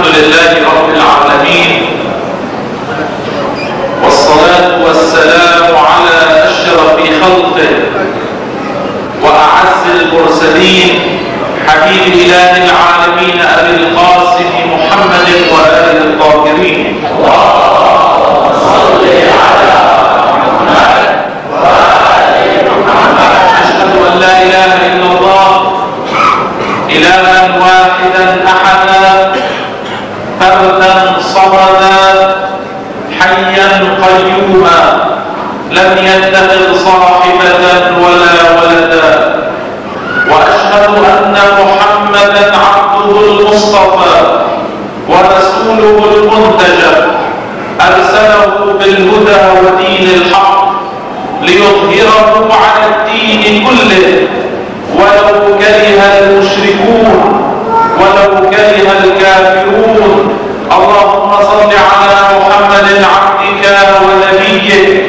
الحمد لله رب العالمين، والصلاة والسلام على أشرف خلقه وأعز المرسلين، حبيب إله العالمين أبي القاسم محمد وآله الطاهرين. اللهم صل على محمد وآل محمد. أشهد أن لا إله إلا الله إلها واحدا أحدا فردا صمدا حيا قيوما لم يتخذ صاحبة ولا ولدا، وأشهد أن محمدا عبده المصطفى ورسوله المنتجى، أرسله بالهدى ودين الحق ليظهره على الدين كله ولو كره المشركون ولو كره الكافرون. اللهم صل على محمد عبدك ونبيك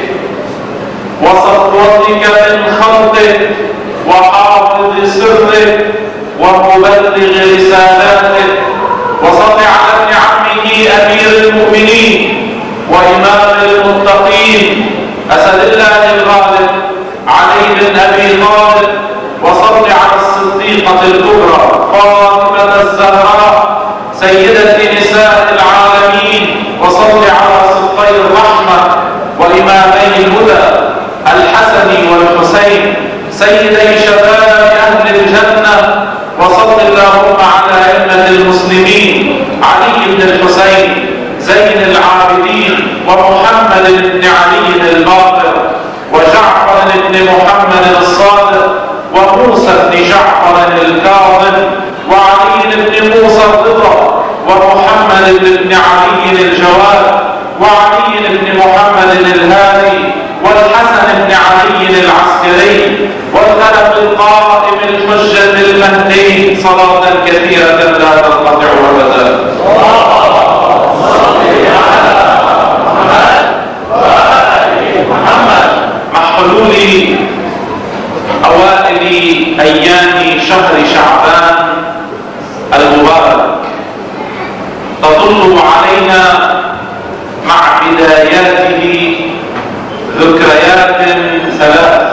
وصفوتك من خلقك وحافظ سرك ومبلغ رسالاتك، وصل على ابن عمه أمير المؤمنين وإمام المتقين أسد الله الغالب علي بن أبي طالب، وصل على الصديقة الكبرى فاطمة الزهراء سيدة نساء العالمين، وصل على صدقي الرحمة وإمامي الهدى الحسن والحسين سيدي شباب أهل الجنة، وصل اللهم على أئمة المسلمين علي بن الحسين زين العابدين ومحمد بن علي الباقر وجعفر بن محمد الصادق وموسى بن جعفر الكاظم وعلي بن موسى الرضا ومحمد بن علي الجواد وعلي بن محمد الهادي والحسن بن علي العسكري والخلف القائم الحجة المهدي، صلاة كثيرة لا تنقطع أبدا. اللهم صل على محمد وآل محمد. مع حلول أوائل أيام شهر شعبان المبارك تطل علينا مع بداياته ذكريات ثلاث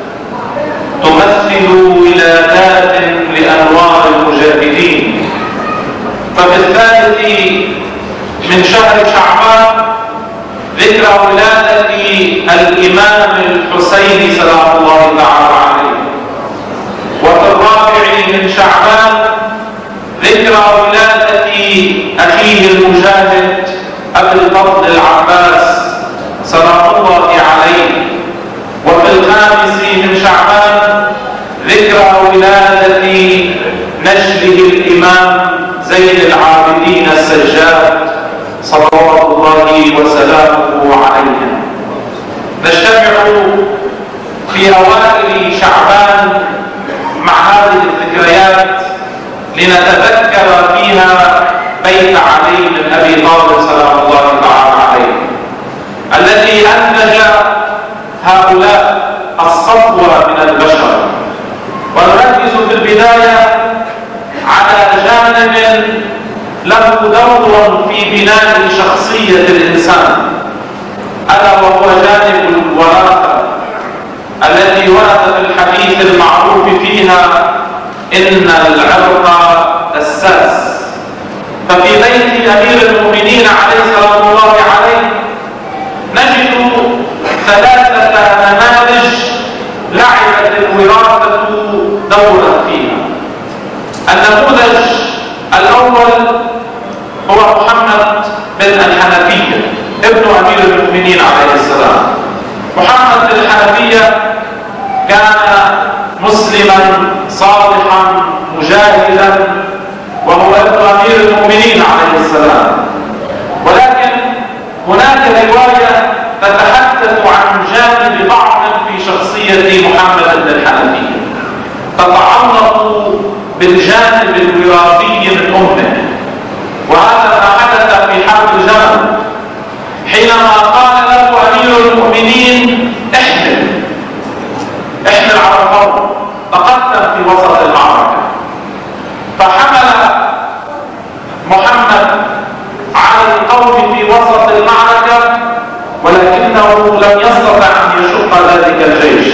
تمثل ولادات لأنوار المجاهدين. ففي الثالث من شهر شعبان ذكرى ولادة الإمام الحسين سلام الله تعالى عليه، وفي الرابع من شعبان ذكرى ولادة أخيه المجاهد أبي الفضل العباس سلام الله عليه، وفي الخامس من شعبان ذكرى ولادة نجله الإمام زين العابدين السجاد صلوات الله وسلامه عليه. نجتمع في أوائل شعبان مع هذه الذكريات لنتذكر فيها بيت علي بن أبي طالب سلام الله تعالى عليه الذي أنتج هؤلاء الصفوة من البشر. ونركز في البداية على جانب له دور في بناء شخصية الإنسان، ألا وهو جانب الوراثة التي ورد في الحديث المعروف فيها إن العرق الساس. ففي بيت أمير المؤمنين عليه سلام الله عليه نجد ثلاثة نماذج لعبت الوراثة دورا فيها. النموذج الأول هو محمد بن الحنفية ابن أمير المؤمنين عليه السلام. محمد بن الحنفية كان مسلما صالحا مجاهدا وهو ابن أمير المؤمنين عليه السلام، ولكن هناك رواية تتحدث عن جانب بعض في شخصية محمد بن الحنفية تتعلق بالجانب الوراثي من أمه، وهذا ما حدث في حرب الجمل حينما قال له أمير المؤمنين احمل على القوم، تقدم في وسط المعركة، فحمل محمد ذلك الجيش.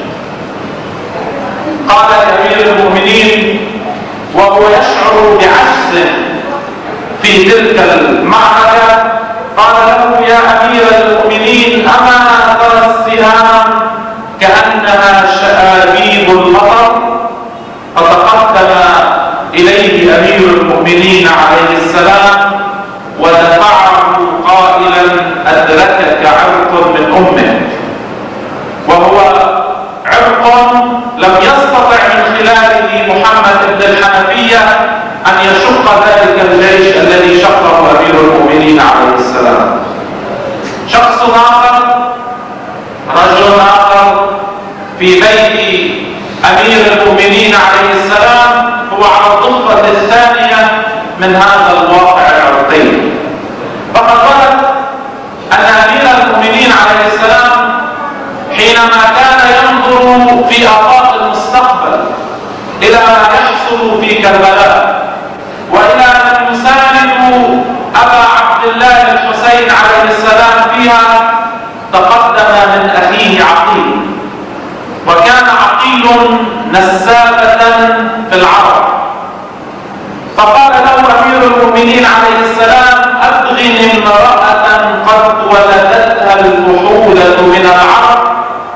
قال لأمير المؤمنين وهو يشعر بعجز في تلك المعركة، قال له: يا أمير المؤمنين، أما ترى السهام كأنها شآبيب المطر؟ فتقدم إليه أمير المؤمنين عليه السلام ودفعه قائلا: أدركك عرق من أمك. وهو عرق لم يستطع من خلاله محمد بن الحنفية أن يشق ذلك الجيش الذي شقه أمير المؤمنين عليه السلام. شخص آخر، رجل آخر في بيت أمير المؤمنين عليه السلام هو على الضفة الثانية من هذا الواقع العرقي. فقد ورد أن أمير المؤمنين عليه السلام حينما كان ينظر في آفاق المستقبل إلى ما يحصل في كربلاء وإلى من يساند أبا عبد الله الحسين عليه السلام فيها، تقدم من أخيه عقيل، وكان عقيل نسابة في العرب. فقال له أمير المؤمنين عليه السلام: أبغني امرأة قد ولدتها الفحولة من العرب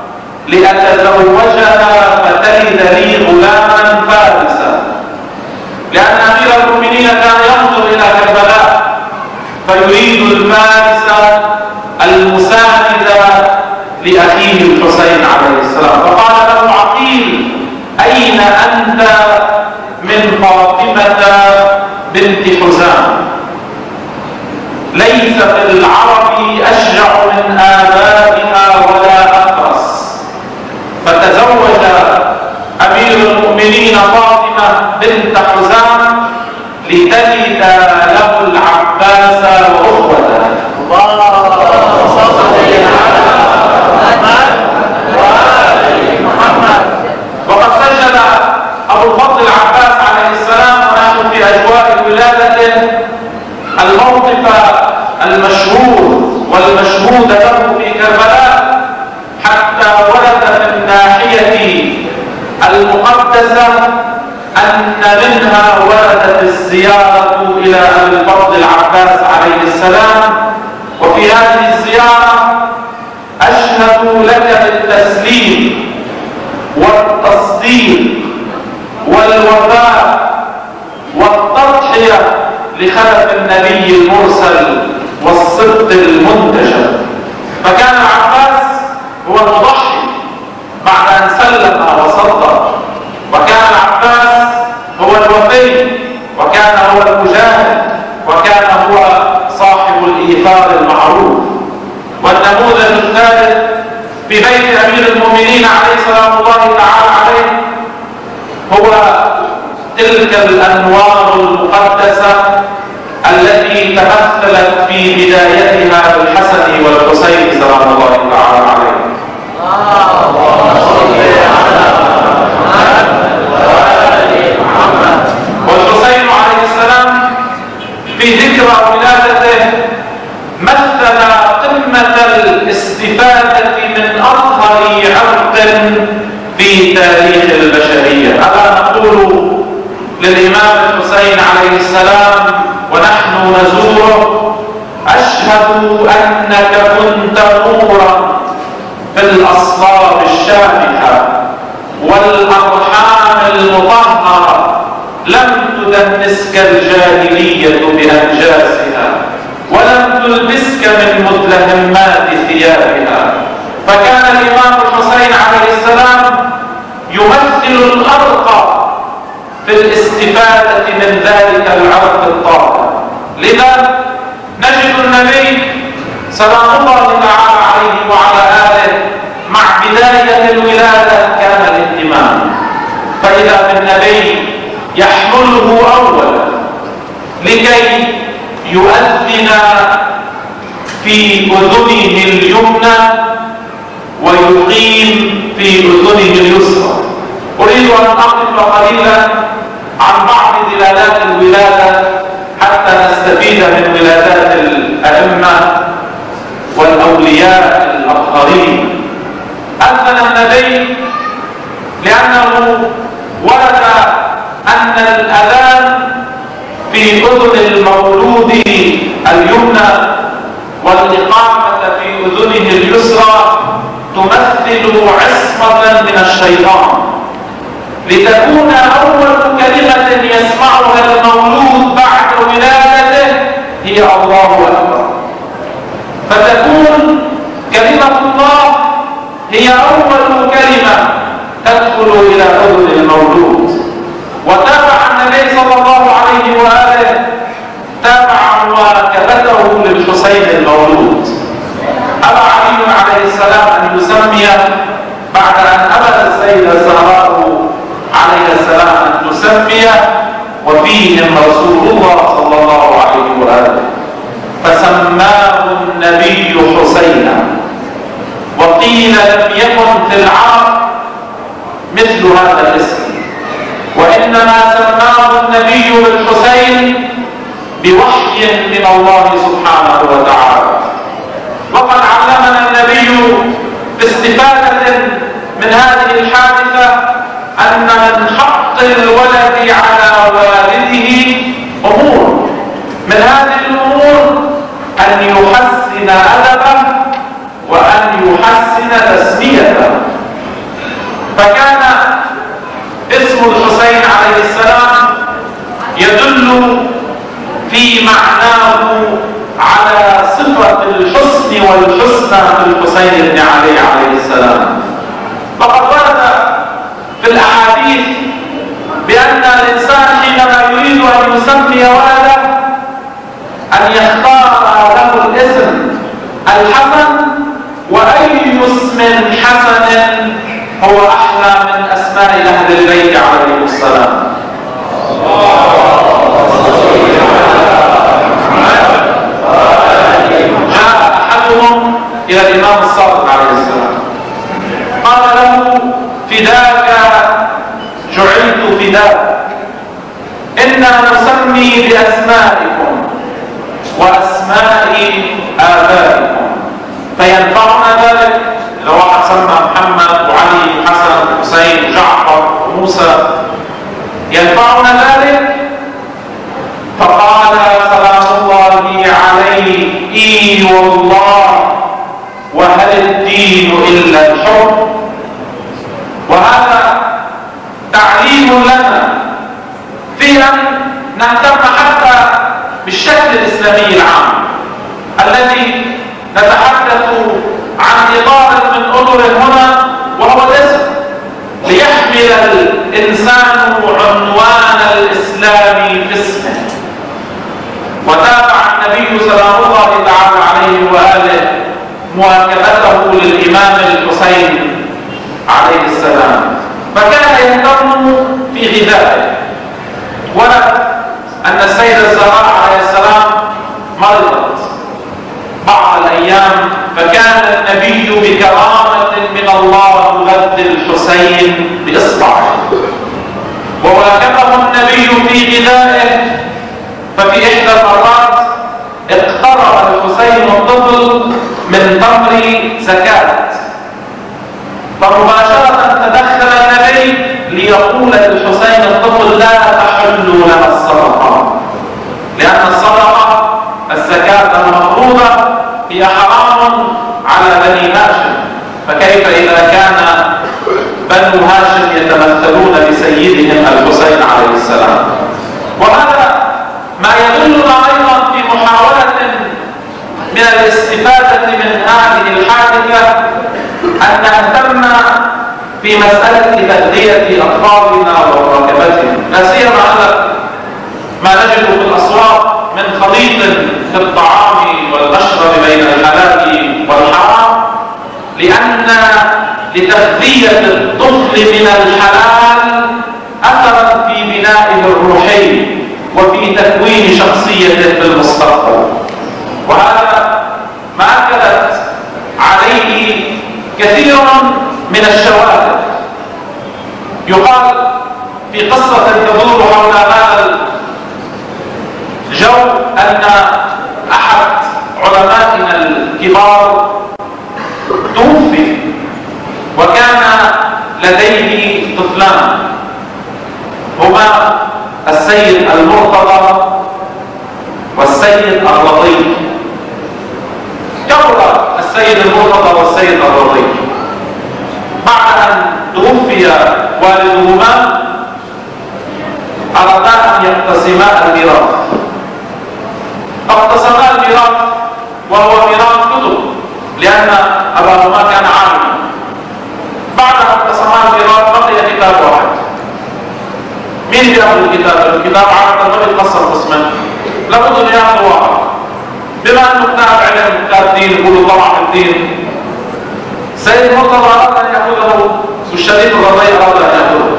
لأتزوجها فتلد لي غلاما فارسا. لأن أمير المؤمنين كان ينظر إلى كربلاء فيريد الفارس المساند لأخيه الحسين عليه السلام. فقال له عقيل: أين أنت من فاطمة بنت حزام؟ ليس في العرب أشجع من آبائها ولا أقرص. فتزوج أمير المؤمنين فاطمة بنت حزام لتلد له العباس وأخوته. وقد سجل أبو الفضل العباس عليه السلام ونحن في أجواء ولادته الموقف المشهور والمشهود له في كربلاء، حتى ورد في الناحية المقدسة أن منها وردت الزيارة إلى أبي الفضل العباس عليه السلام. وفي هذه الزيارة أشهد لك بالتسليم والتصديق والوفاء والتضحية لخلف النبي المرسل والصدق المنتشر. فكان العباس هو المضحي بعد أن سلم وصدق، وكان العباس هو الوفي، وكان هو المجاهد، وكان هو صاحب الإيثار المعروف. والنموذج الثالث في بيت أمير المؤمنين عليه سلام الله تعالى عليه هو تلك الأنوار المقدسة التي تمثلت في بدايتها بالحسن والحسين سلام الله تعالى عليه. والحسين عليه السلام في ذكرى ولادته مثل قمة الاستفادة من أظهر عرق في تاريخ البشرية. ألا نقول للإمام الحسين عليه السلام ونحن نزوره: أشهد أنك كنت نورا في الأصلاب الشامخة والأرحام المطهرة، لم تدنسك الجاهلية بأنجاسها ولم تلبسك من متلهمات ثيابها. فكان الإمام الحسين عليه السلام يمثل الأرقى في الاستفادة من ذلك العرق الطاهر. لذا نجد النبي سلام الله تعالى عليه وعلى آله مع بداية الولادة كان الاهتمام، فإذا بالنبي يحمله أولا لكي يؤذن في أذنه اليمنى ويقيم في أذنه اليسرى. أريد أن أقف قليلا عن بعض دلالات الولادة حتى نستفيد من ولادات الأئمة والأولياء الأطهرين أذن النبي لأنه ورد أن الأذان في أذن المولود اليمنى والإقامة في أذنه اليسرى تمثل عصمة من الشيطان، لتكون أول كلمة يسمعها المولود بعد ولادته هي الله أكبر، فتكون كلمة الله هي أول كلمة تدخل إلى أذن المولود. وتابع النبي صلى الله عليه وآله تابع مواكبته للحسين المولود. أبى علي عليه السلام أن يسمي بعد أن أبت السيدة الزهراء عليه السلام أن تسمي وفيهم رسول الله صلى الله عليه وآله، فسماه النبي حسينا. وقيل لم يكن في العرب مثل هذا الاسم، وإنما سماه النبي بالحسين بوحي من الله سبحانه وتعالى. وقد علمنا النبي باستفادة من هذه الحادثة أن من حق الولد على والده أمور، من هذه الأمور أن يحسن أدبه وأن يحسن تسميته. فكان اسم الحسين عليه السلام يدل في معناه على صفة الحسن والحسنى في الحسين بن علي عليه السلام. فقد ورد في الأحاديث بأن الإنسان حينما يريد أن يسمي ولده أن يختار له الاسم الحسن، وأي اسم حسن هو أحلى من أسماء أهل البيت عليهم السلام. جاء أحدهم إلى الإمام الصادق عليه السلام قال له: فداك جعلت فداك، إنا نسمي بأسمائكم وأسماء آبائكم، فينفعنا ذلك؟ لو واحد سمى محمد وعلي وحسن وحسين وجعفر وموسى ينفعنا ذلك؟ فقال سلام الله عليه: إي والله، وهل الدين إلا الحب؟ وهذا تعليم لنا في أن نهتم حتى بالشكل الإسلامي العام الذي نتحدث عن إطار من أطر هنا، وهو الاسم، ليحمل الإنسان عنوان الإسلام في اسمه. وتابع النبي سلام الله تعالى عليه وآله مواكبته للإمام الحسين عليه السلام، فكان يهتم في غذائه. ورد أن السيدة الزهراء عليه السلام مرضت بعض الأيام، فكان النبي بكرامة من الله يغذي الحسين بإصبعه، وواكبه النبي في غذائه. ففي إحدى المرات اقترب الحسين الطفل من تمر زكاة، فمباشرة تدخل النبي ليقول للحسين الطفل: لا تحل لنا الصدقة، لأن الصدقة الزكاة المفروضة هي حرام على بني هاشم، فكيف إذا كان بنو هاشم يتمثلون بسيدهم الحسين عليه السلام؟ وهذا ما يدلنا أيضا في محاولة من الاستفادة من هذه الحادثة أن نهتم في مسألة تغذية أطفالنا ومراقبتهم، لا سيما ما نجد في الأسواق من خليط في الطعام والمشرب بين الحلال والحرام، لأن لتغذية الطفل من الحلال أثرا في بنائه الروحي وفي تكوين شخصيته في المستقبل. وهذا ما أكدت عليه كثير من الشواهد. يقال في قصة تدور حول هذا الجو أن أحد علمائنا الكبار توفي، وكان لديه طفلان هما السيد المرتضى والسيد الرضي. كبر السيد المرتضى والسيد الرضي بعد أن توفي والدهما، أرادا أن يقتسما الميراث، فاقتسما الميراث وهو ميراث كتب لأن أباهما كان عالما. بعد أن اقتسما الميراث بقي كتاب واحد. مين بياخذ الكتاب؟ الكتاب عادة ما بيتقسم قسمين، لابد أن ياخذ واحد. بما أنه كتاب علم كتاب دين يقولوا طلع في الدين، سيد مرتضى أراد أن يأخذه والشريف الرضي أراد أن يأخذه.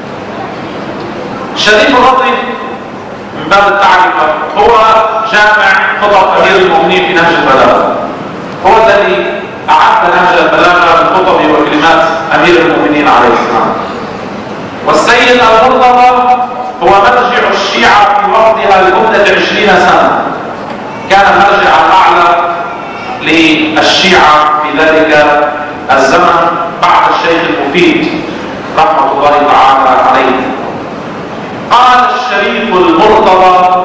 الشريف الرضي من باب التعرفة هو جامع خطب أمير المؤمنين في نهج البلاغة، هو الذي أعد نهج البلاغة من خطب وكلمات أمير المؤمنين عليه السلام. والسيد المرتضى هو مرجع الشيعة في وقتها لمدة 20 سنة، كان المرجع الأعلى للشيعة في ذلك الزمن بعد الشيخ المفيد رحمة الله تعالى عليه. قال الشريف المرتضى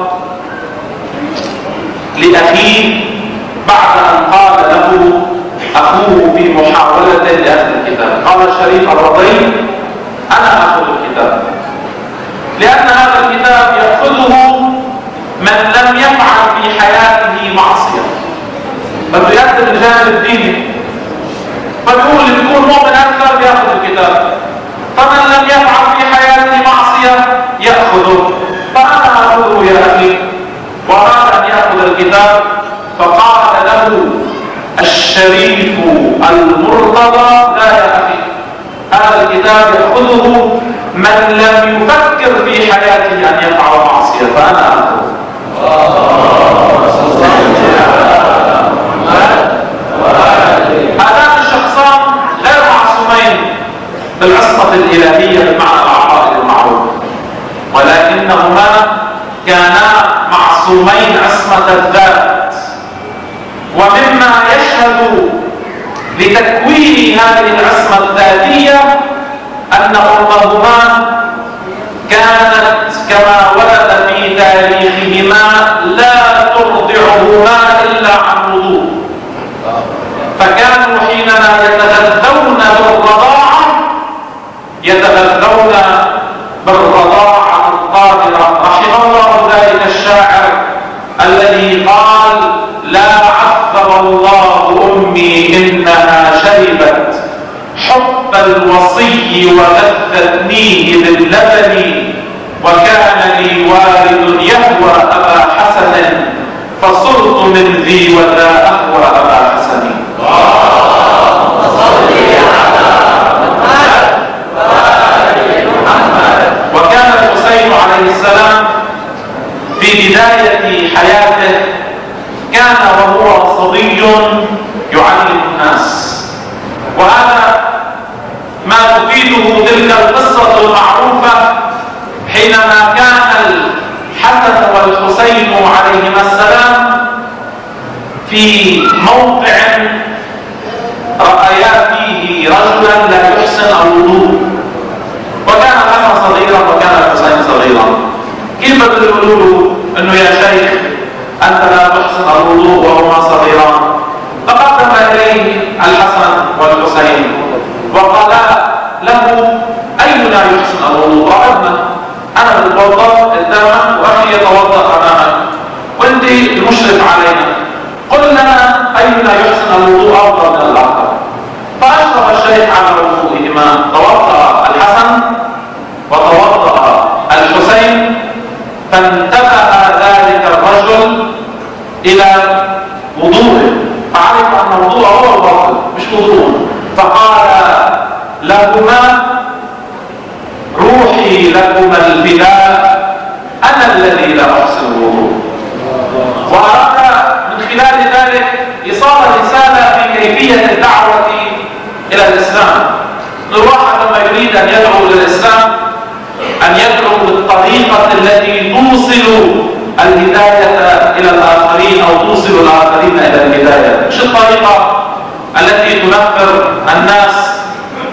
لأخيه بعد أن قال له أخوه في محاولة لأخذ الكتاب، قال الشريف الرضي: أنا أخذ الكتاب، لأن هذا الكتاب يأخذه من لم يفعل في حياته معصية، بده يقدم الجانب الديني، فبيقول اللي بيكون مؤمن أكثر بيأخذ الكتاب، فمن لم يفعل في حياته معصية يأخذه، فأنا أخذه يا أخي. وأراد أن يأخذ الكتاب، فقال له الشريف المرتضى: لا يا أخي، هذا الكتاب يأخذه من لم يفكر في حياته أن يفعل معصية، فأنا أخذه. هذان الشخصان غير معصومين بالعصمة الإلهية بمعنى العقائد المعروف، ولكنهما كانا معصومين عصمة الذات. ومما يشهد لتكوين هذه العصمة الذاتية أن أمهما كانت كما ورد في تاريخهما لا ترضعهما إلا عن وضوء، فكانوا حينما يتغذون بالرضاعة القادرة. رحم الله ذلك الشاعر الذي قال: لا عذب الله أمي إنها شربت حب الوصي وغذتنيه باللبن، وكان لي والد يهوى أبا حسن فصرت من ذي وذا أهوى أبا حسن. وكان الحسين عليه السلام في بداية حياته كان وهو صبي يعلم الناس، وهذا ما تفيده تلك القصة المعروفة حينما كان الحسن والحسين عليهما السلام في موقع رأيا فيه رجلا لا يحسن الوضوء، وكان الحسن صغيرا وكان الحسين صغيرا. كيف تقولوا له انه يا شيخ انت لا تحسن الوضوء وهما صغيران؟ فقدم اليه الحسن والحسين وقال له: اينا يحسن الوضوء؟ رأينا انا بتوضا قدامك واخي يتوضا امامك وانت المشرف علينا، قل لنا اينا يحسن الوضوء افضل من الاخر. فاشرف الشيخ على وضوئهما، توضا الحسن وتوضا الحسين، فانتبه ذلك الرجل الى وضوءه، فعرف ان وضوءه هو الباطل مش وضوءه، فقال لهما: روحي لكما الفداء، انا الذي لا احسن الوضوء. واراد من خلال ذلك ايصال رساله في كيفيه الدعوه الى الاسلام. الواحد لما يريد ان يدعو الى الاسلام ان يدعو بالطريقه التي توصل الهدايه الى الاخرين او توصل الاخرين الى الهدايه، مش الطريقه التي تنفر الناس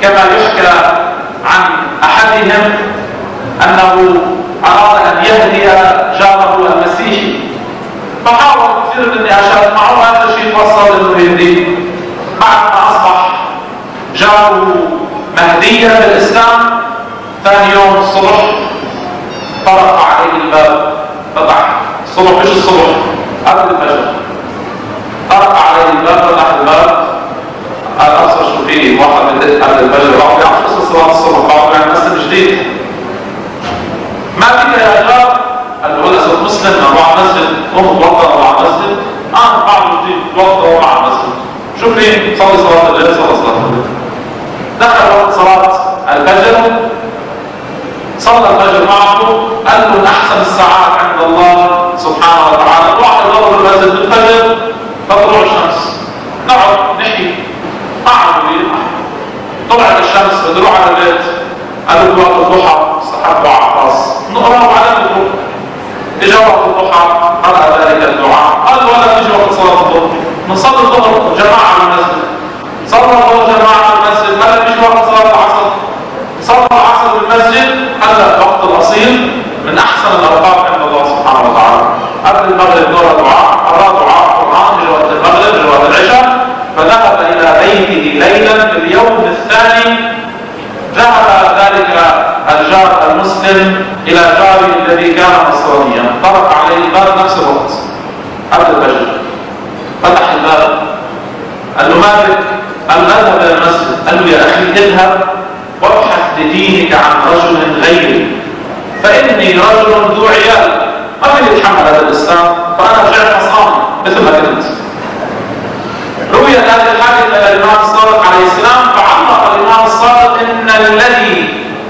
بهم أنه أراد أن يهدي جاره المسيحي، فحاول كثير من النقاشات معه. هذا الشيء وصل إنه يهديه. بعد ما أصبح جاره مهديا بالإسلام، ثاني يوم الصبح طرق عليه الباب، فتح الصبح، مش الصبح، قبل الفجر، طرق عليه الباب، فتح الباب، قال أبصر شو فيه، واحد بدق قبل الفجر، واحد يعرف صلاة الصبح، قال يعني مسلم جديد، ما فيك يا جار؟ قال له ولا صرت مسلم، أنا مع مسجد، قوم توضأ مع مسجد، أنا بعد جديد توضأ مع مسجد، شو فيه؟ صلي صلاة الليل، صلى صلاة الليل. دخل وقت صلاة الفجر، صلى الفجر معه، قال له من أحسن الساعات عند الله سبحانه وتعالى الواحد يضرب المسجد بالفجر تطلع الشمس، نقعد نحكي، قعدوا لي، طلعت الشمس، بدروح على البيت، قالوا وقت الضحى، استحبوا عباس، نقرأ على الضحى، إجا وقت الضحى، قرأ ذلك الدعاء، قال ولا تيجي وقت صلاة الظهر، نصلي الظهر جماعة على المسجد، صلى الظهر جماعة على المسجد، قال تيجي وقت صلاة العصر، صلى العصر بالمسجد، هلا الوقت الأصيل من أحسن الأوقات عند الله سبحانه وتعالى. قبل المغرب دور دعاء، قرأ دعاء القرآن في وقت المغرب في وقت العشاء، فذهب إلى بيته ليلا في اليوم الثاني. ذهب ذلك الجار المسلم إلى جاره الذي كان نصرانيا، طرق عليه الباب نفس الوقت قبل الفجر، فتح الباب، قال له ما بك؟ قال اذهب إلى المسجد. قال له يا أخي اذهب وابحث لدينك عن رجل غيري، فإني رجل ذو عيال، ما بدي أتحمل هذا الإسلام، فأنا رجعت نصراني مثل ما كنت. روي هذا الحديث إلى الإمام الصادق عليه السلام، فعلق الإمام الصادق إن الذي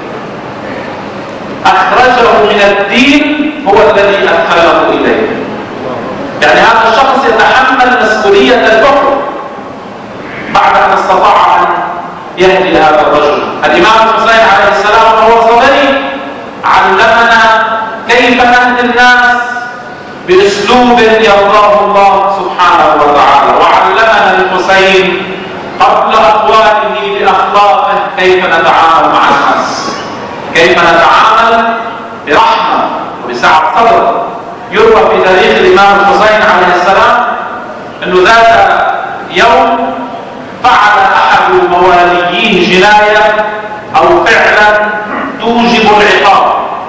أخرجه من الدين هو الذي أدخله إليه. يعني هذا الشخص يتحمل مسؤولية الكفر بعد أن استطاع أن يهدي هذا الرجل. الإمام الحسين عليه السلام وهو صغير علمنا كيف نهدي الناس بأسلوب يرضاه الله سبحانه وتعالى، وعلمنا الحسين قبل أقواله بأخلاقه كيف نتعامل مع الناس، كيف نتعامل برحمة وبسعة صدر. يروى في تاريخ الإمام الحسين عليه السلام أنه ذات يوم فعل أحد مواليه جناية أو فعلا توجب العقاب،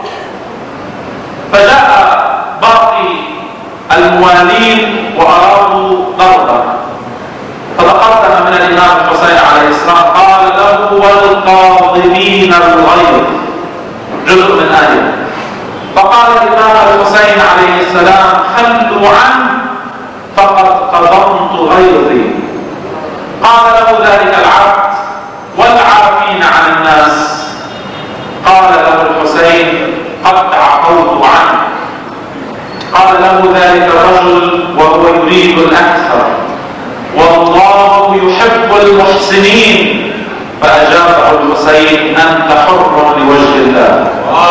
فجاء باقي الموالين وأرادوا ضربه، فتقدم من الإمام الحسين عليه السلام قال له والقاظمين الغيظ، جزء من آية. فقال الإمام الحسين عليه السلام خلوا عنه فقد قضمت غيظي. قال له ذلك العبد والعافين عن الناس. قال له الحسين قد عفوت عنه. قال له ذلك الرجل وهو يريد الأكثر والله يحب المحسنين، فأجابه الحسين أنت حر لوجه الله.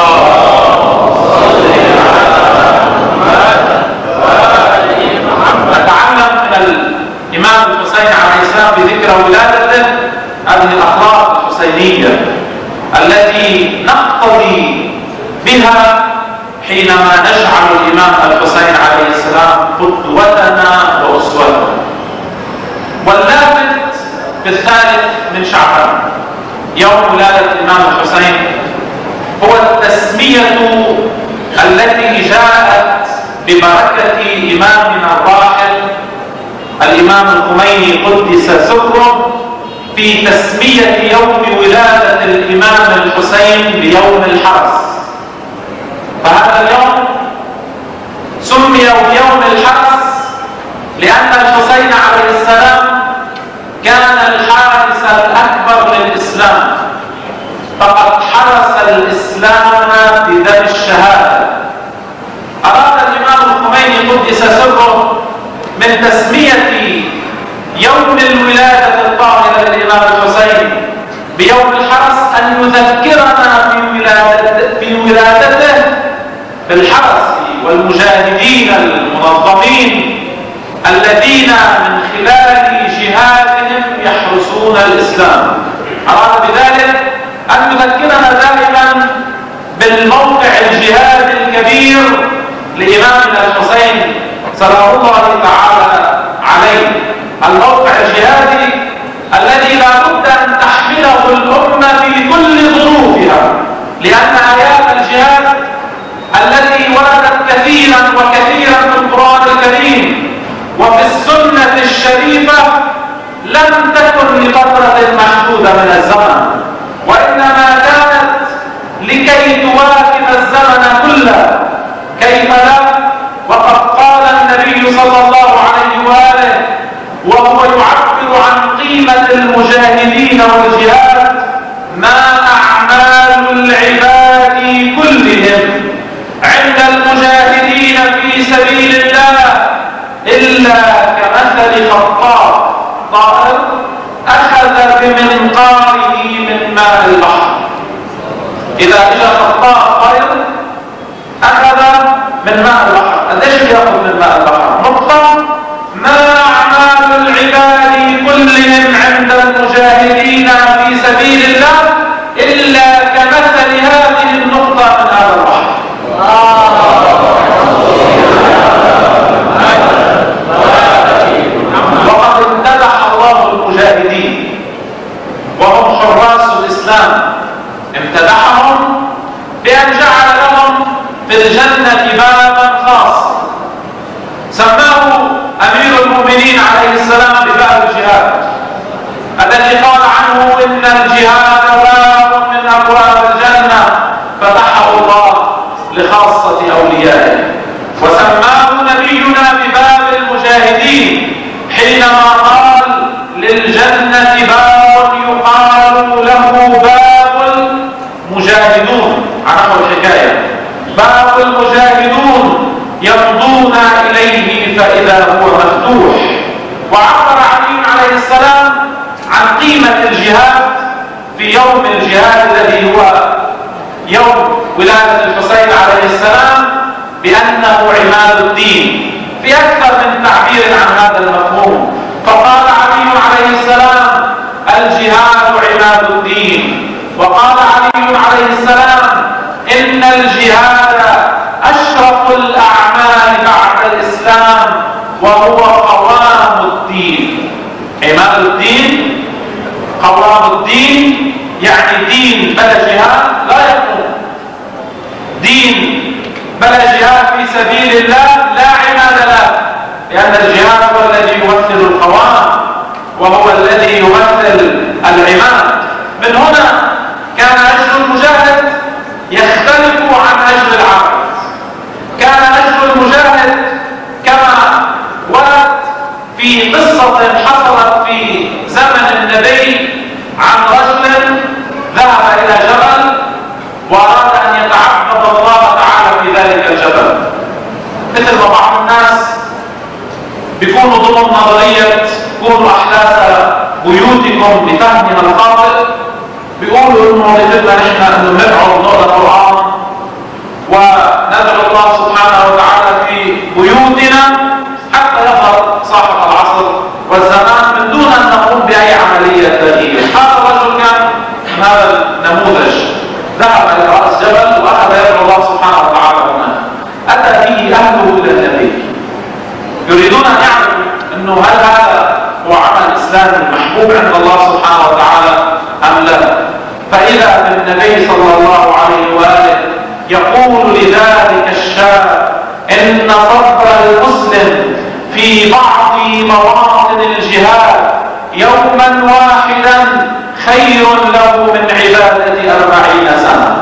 نتعلم من الإمام الحسين عليه السلام بذكر ولادته هذه الأخلاق الحسينية التي نقتضي بها حينما نجعل الإمام الحسين عليه السلام قدوتنا وأسوتنا. واللافت في الثالث من شعبان يوم ولادة الإمام الحسين هو التسمية التي جاءت ببركة إمامنا الراحل الإمام الخميني قدس سره في تسمية يوم ولادة الإمام الحسين بيوم الحرس. فهذا اليوم سمي بيوم الحرس لأن الحسين عليه السلام كان الحارس الأكبر للإسلام، فقد حرس الإسلام بدم الشهادة. أراد الإمام الخميني قدس سره من تسمية يوم الولادة الطاهرة للإمام الحسين بيوم الحرس أن يذكرنا في ولادته بالحرس والمجاهدين المنظمين الذين من خلال جهادهم يحرسون الإسلام. أراد بذلك أن يذكرنا دائما لإمامنا الحسين سلام الله تعالى عليه، الموقع الجهادي الذي لا بد أن تحمله الأمة في كل ظروفها، لأن آيات الجهاد التي وردت كثيرا وكثيرا في القرآن الكريم وفي السنة الشريفة لم تكن لفترة محدودة من الزمن، وإنما كانت لكي تواكب الزمن كله. كيف لا؟ وقد قال النبي صلى الله عليه وآله وهو يعبر عن قيمة المجاهدين والجهاد: ما أعمال العباد كلهم عند المجاهدين في سبيل الله إلا كمثل خطاب طائر أخذ بمنقاره من ماء البحر. إذا إجا خطاب طائر أخذ من ماء البحر، قديش بياخذ من ماء البحر؟ نقطة. ما أعمال العباد كلهم عند المجاهدين في سبيل الله إلا كمثل هذه النقطة من هذا البحر. وقد امتدح الله المجاهدين وهم حراس الإسلام، امتدحهم بأن جعل لهم في الجنة بابا خاص سماه أمير المؤمنين عليه السلام بباب الجهاد، الذي قال عنه: إن الجهاد باب من أبواب الجنة فتحه الله لخاصة أوليائه. وسماه نبينا بباب المجاهدين حينما قال: للجنة باب يقال له باب المجاهدون. عنه الحكاية: باب المجاهدون يمضون إليه فإذا هو مفتوح. وعبر علي عليه السلام عن قيمة الجهاد في يوم الجهاد الذي هو يوم ولادة الحسين عليه السلام بأنه عماد الدين، في أكثر من تعبير عن هذا المفهوم. فقال علي عليه السلام: الجهاد عماد الدين. وقال علي عليه السلام: إن الجهاد أشرف الأعمال بعد الإسلام وهو قوام الدين. عماد الدين، قوام الدين، يعني دين بلا جهاد لا يقوم. دين بلا جهاد في سبيل الله لا عماد له، لأن الجهاد هو الذي يمثل القوام وهو الذي يمثل العماد. من هنا كان أجر المجاهد يختلف عن أجر العابد. كان أجر المجاهد كما ورد في قصة حصلت في زمن النبي عن رجل ذهب إلى جبل وأراد أن يتعبد الله تعالى في ذلك الجبل. مثل ما بعض الناس بيكونوا ضمن نظرية كونوا أحداث بيوتكم بفهمنا الخاطئ، بيقولوا إنه وظيفتنا نحن إنه ندعو نقرأ القرآن وندعو الله سبحانه وتعالى في بيوتنا حتى يظهر صاحب العصر والزمان من دون أن نقوم بأي عملية تغيير. هذا الرجل كان هذا النموذج، ذهب إلى رأس جبل وأخذ يدعو الله سبحانه وتعالى هناك. أتى به أهله إلى النبي يريدون أن يعرفوا أنه هل هذا هو عمل إسلامي محبوب عند الله سبحانه وتعالى أم لا. فإذا بالنبي صلى الله عليه وآله يقول لذلك الشاب: إن صبر المسلم في بعض مواطن الجهاد يوما واحدا خير له من عبادة 40 سنة.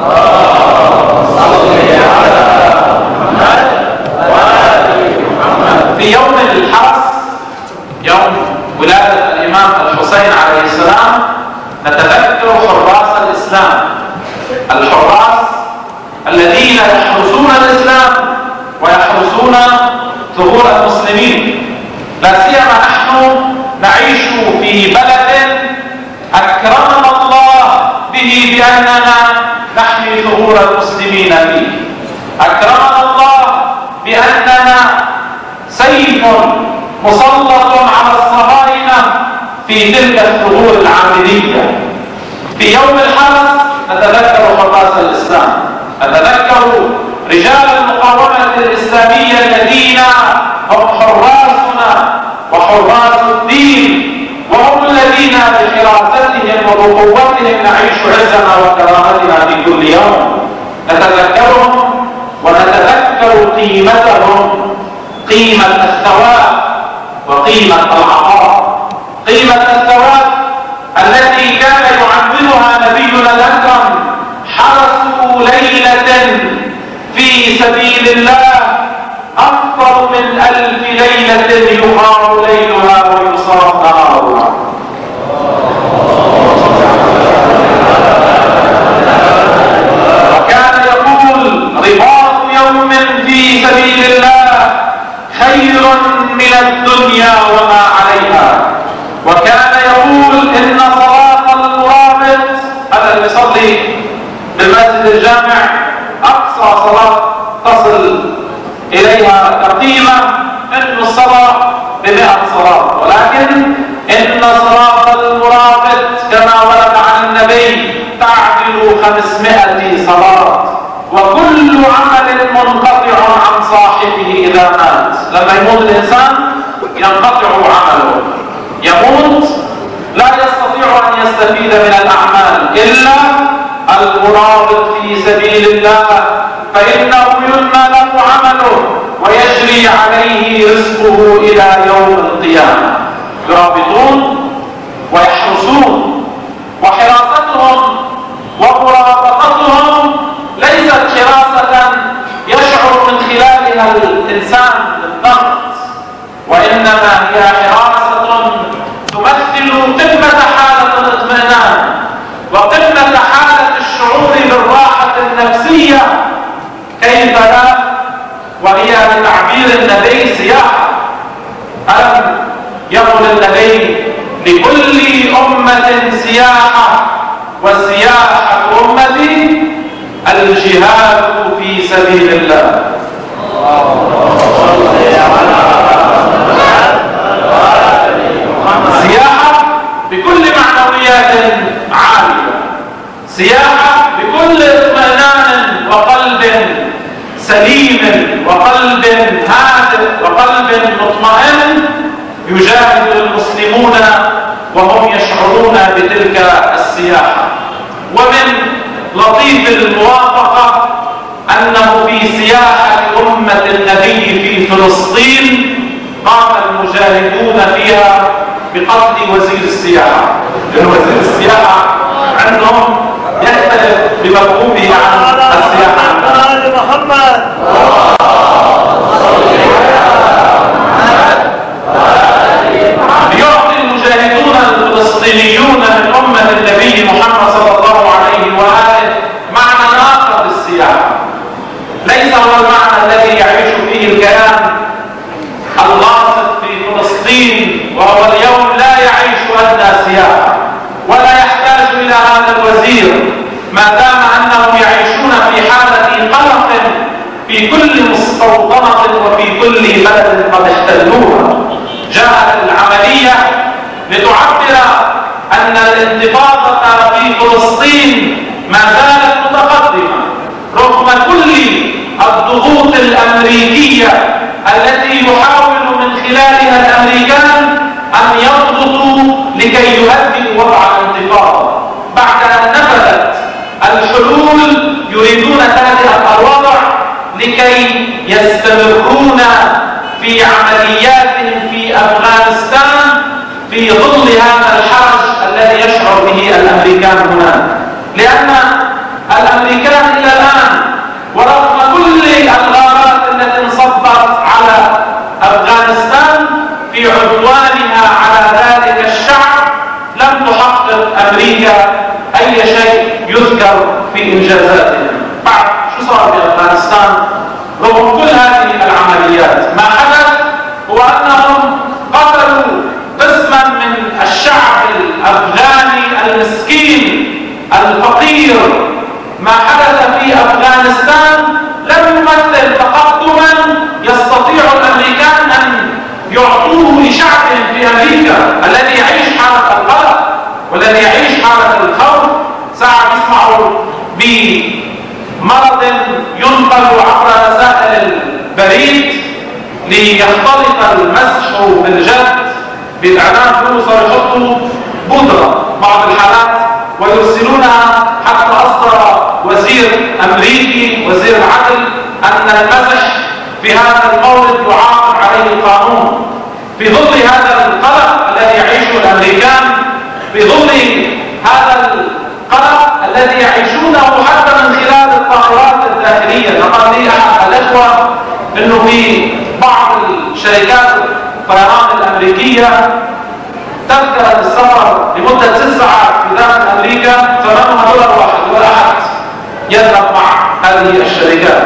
في يوم الحرس، يوم ولادة الإمام الحسين عليه السلام، نتذكر حراس الإسلام، الحراس الذين يحرسون الإسلام ويحرسون ظهور المسلمين. لا سيما نحن نعيش في بلد أكرمنا الله به بأننا نحمي ظهور المسلمين فيه. أكرمنا الله بأننا سيف مسلط على الصهاينة في تلك الثغور العاملية. في يوم الحرس نتذكر حراس الإسلام، نتذكر رجال المقاومة الإسلامية الذين هم حراسنا وحراس الدين، وهم الذين بحراستهم وبقوتهم نعيش عزنا وكرامتنا في كل يوم. نتذكرهم ونتذكر قيمتهم، قيمة الثواب وقيمة العطاء. قيمة الثواب التي كان يعنونها نبينا الأكرم: حرسوا ليلة في سبيل الله أفضل من 1000 ليلة يقام ليلها ويصام نهارها. وكان يقول: رباط يوم في سبيل الله خير من الدنيا وما عليها. وكان يقول: إن صلاة المرابط، هذا اللي يصلي بالمسجد الجامع أقصى صلاة تصل إليها كقيمة إن الصلاة ب100 صلاة، ولكن إن صلاة المرابط كما ورد عن النبي تعدل 500 صلاة، وكل عمل منقطع عن صاحبه إذا مات. لما يموت الإنسان ينقطع عمله، يموت لا يستطيع أن يستفيد من الأعمال إلا المرابط في سبيل الله، فإنه ينمى له عمله ويجري عليه رزقه إلى يوم القيامة. يرابطون ويحرسون، وحراستهم ومرابطتهم ليست حراسة يشعر من خلالها الإنسان بالضغط، وإنما هي حراسة تمثل قمة حالة الاطمئنان وقمة حالة الشعور بالراحة النفسية. كيف لا وهي بتعبير النبي سياحة. ألم يقل النبي: لكل أمة سياحة وسياحة أمتي الجهاد في سبيل الله. سياحة بكل معنويات عالية، سياحة بكل اطمئنان وقلب سليم وقلب هادئ وقلب مطمئن يجاهد المسلمون وهم يشعرون بتلك السياحة. ومن لطيف الموافقة أنه في سياحة أمة النبي في فلسطين قام المجاهدون فيها بقتل وزير السياحة، لأن وزير السياحة عندهم يختلف بمفهومه عن السياحة. محمد يعطي المجاهدون الفلسطينيون من أمة النبي محمد صلى الله عليه وآله معنى آخر للسياحة، ليس هو المعنى الذي يعيش فيه الكيان اللاصق في فلسطين، وهو اليوم لا يعيش أدنى سياحة ولا يحتاج إلى هذا الوزير، ما دام أنهم يعيشون في حالة قلق في كل مستوطنة وفي كل بلد قد احتلوها. جاءت العملية لتعبر أن الانتفاضة في فلسطين ما زالت متقدمة رغم كل الضغوط الأمريكية التي يحاول من خلالها الأمريكان أن يضغطوا لكي يهدئوا وضع الانتفاضة. بعد أن نفذت الحلول يريدون تهدئة الوضع لكي يستمرون في عملياتهم في أفغانستان في ظل هذا الحرج الذي يشعر به الأمريكان هناك، لأن الأمريكان إلى الآن ورغم كل الغارات التي انصبت على أفغانستان في عدوانها على ذلك الشعب لم تحقق أمريكا أي شيء يذكر في إنجازاتها. بعد شو صار في أفغانستان رغم كل هذه العمليات؟ ما حدث هو أنهم قتلوا قسما من الشعب الأفغاني المسكين الفقير. ما حدث في أفغانستان لم يمثل تقدما يستطيع الأمريكان أن يعطوه لشعبهم في أمريكا الذي يعيش حالة القلق والذي يعيش حالة الخوف. ساعة يسمعوا بمرض ينقل عبر وسائل البريد ليختلط المسح بالجلد بالإعلام كله، صار يحطوا بودرة بعض الحالات ويرسلونها، حتى أصدر وزير أمريكي وزير العدل أن المسح في هذا المورد يعاقب عليه القانون. في ظل هذا القلق الذي يعيشه الأمريكان، في ظل هذا القلق الذي يعيشونه حتى من خلال الطائرات الداخلية، لقد لي أحد الأخوة أنه في بعض الشركات الطيران الأمريكية تذكرة السفر لمدة 6 ساعات في داخل أمريكا ثمنها $1 واحد، ولا أحد يذهب مع هذه الشركات.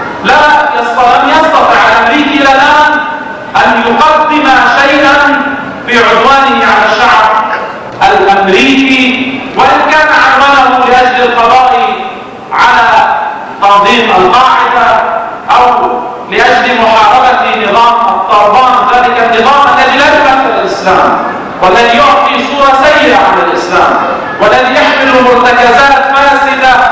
لم يستطع الأمريكي إلى الآن أن يقدم شيئا في عدوانه على الشعب الأمريكي، وإن كان عمله لأجل القضاء على تنظيم القاعدة أو لأجل محاربة نظام الطالبان، ذلك النظام الذي لا يمثل الإسلام والذي يعطي صورة سيئة عن الإسلام والذي يحمل مرتكزات فاسدة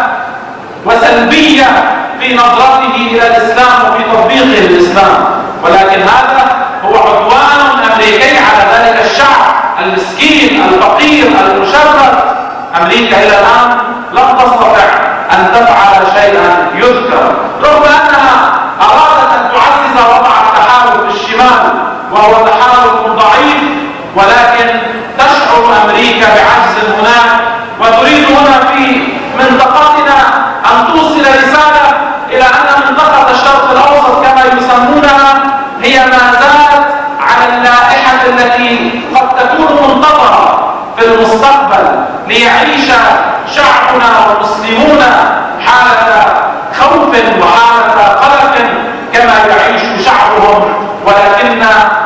وسلبية في نظرته إلى الإسلام وفي تطبيقه للإسلام. ولكن هذا هو عدوان أمريكي على ذلك الشعب المسكين الفقير المشرد. أمريكا إلى الآن لم تستطع أن تفعل شيئا يذكر، رغم أنها أرادت أن تعزز وضع التحالف في الشمال وهو تحالف ضعيف، ولكن تشعر أمريكا بعجز هناك، وتريد هنا في منطقتنا أن توصل رسالة إلى أن منطقة الشرق الأوسط كما يسمونها هي ما زالت على اللائحة التي قد تكون منتظرة في المستقبل ليعيش شعبنا والمسلمون حالة خوف وحالة قلق كما يعيش شعبهم، ولكن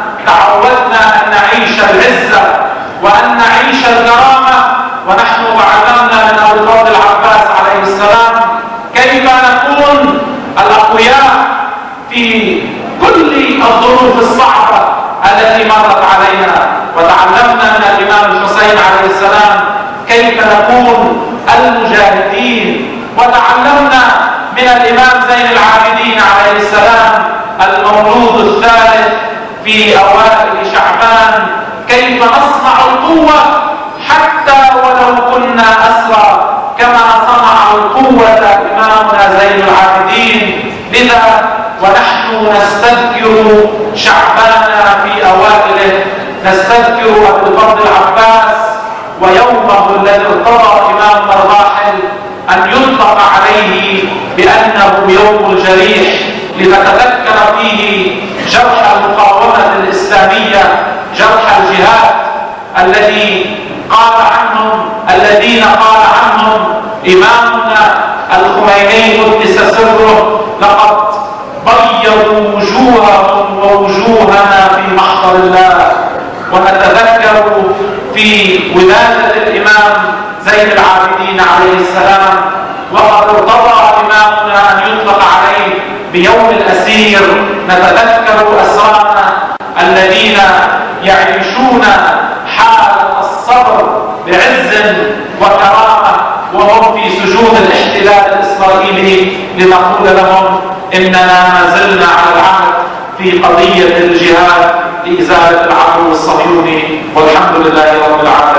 تعودنا أن نعيش العزة وأن نعيش الكرامة، ونحن تعلمنا من أبي الفضل العباس عليه السلام كيف نكون الأقوياء في كل الظروف الصعبة التي مرت علينا، وتعلمنا من الإمام الحسين عليه السلام كيف نكون المجاهدين، وتعلمنا من الإمام زين العابدين عليه السلام المولود الثالث في أوائل شعبان كيف نصنع القوة حتى ولو كنا أسرى كما صنع القوة إمامنا زين العابدين. لذا ونحن نستذكر شعبان في أوائله، نستذكر أبو الفضل العباس ويومه الذي ارتضى إمامنا الراحل أن يطلق عليه بأنه يوم الجريح، لنتذكر فيه جرح المقاومة الإسلامية، جرح الجهاد الذين قال عنهم إمامنا الخميني قدس سره: لقد بيضوا وجوههم ووجوهنا في محضر الله. ونتذكر في ولادة الإمام زين العابدين عليه السلام وقد ارتضى إمامنا أن يطلق عليه بيوم الأسير، نتذكر أسرانا الذين يعيشون حالة الصبر بعز وكرامة وهم في سجون الاحتلال الإسرائيلي، لنقول لهم إننا ما زلنا على العهد في قضية الجهاد لإزالة العدو الصهيوني، والحمد لله رب العالمين.